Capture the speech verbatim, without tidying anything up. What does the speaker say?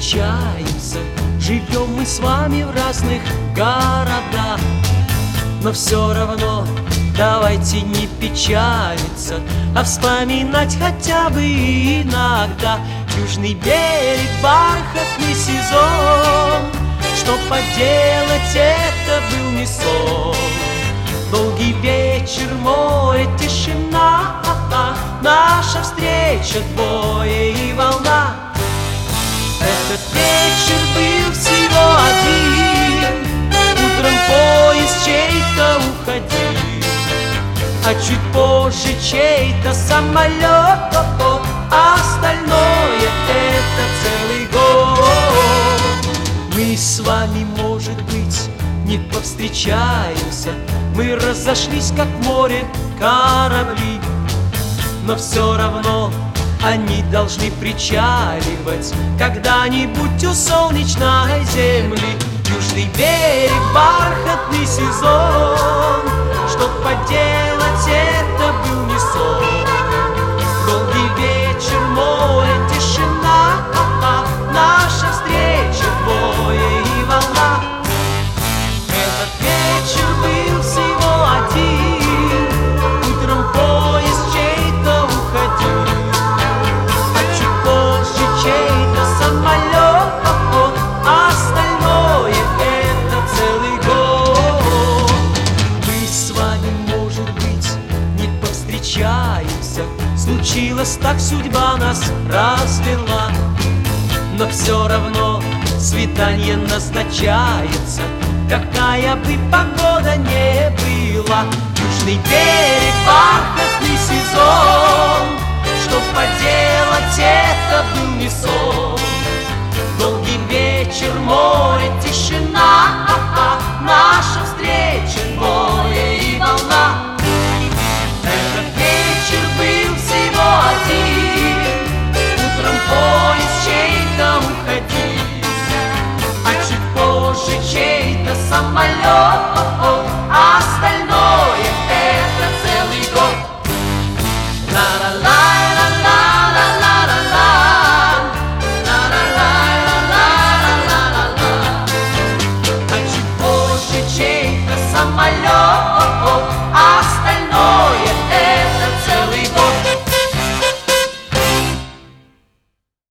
встречаемся, живем мы с вами в разных городах, но все равно давайте не печалиться, а вспоминать хотя бы иногда южный берег, бархатный сезон. Что поделать, это был не сон. Долгий вечер, море, тишина, наша встреча, двое и волна. Этот вечер был всего один, утром поезд чей-то уходил, а чуть позже чей-то самолет, а остальное это целый год. Мы с вами, может быть, не повстречаемся, мы разошлись, как в море корабли, но все равно они должны причаливать когда-нибудь у солнечной земли. Южный берег, бархатный сезон, что поделать, это был не сон. Долгий вечер, море, тишина, наша встреча, двое и волна. Этот вечер был всего один, утром поезд чей-то уходил, а чуть позже чей-то самолет, а остальное это целый год. Мы с вами, может быть, не повстречаемся, случилось так, судьба нас развела, но все равно свидание назначается, какая бы погода не была. Южный берег, бархатный сезон, что поделать, это был не сон. Долгий вечер, море, тишина, наша встреча, двое и волна. Этот вечер был всего один, утром поезд чей-то уходил, а чуть позже чей-то самолет,